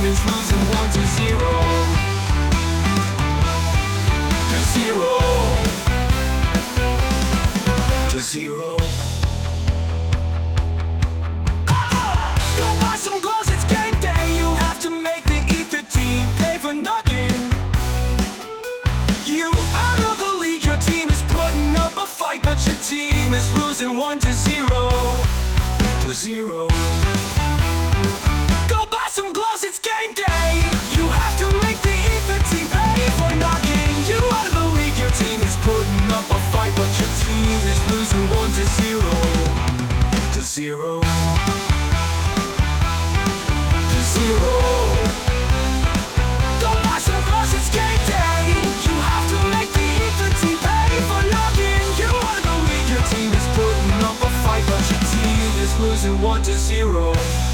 is losing 1-0. To 0. Go buy some gloves, it's game day. You have to make the Ether team pay for nothing. You out of the league, your team is putting up a fight, but your team is losing 1-0. To 0. Go buy some gloves, it's game day. You have to make the Ether team pay for knocking you out of the league. Your team is putting up a fight, but your team is losing 1-0. To 0. To 0. Go buy some gloves, it's game day. You have to make the Ether team pay for knocking you out of the league. Your team is putting up a fight, but your team is losing 1-0.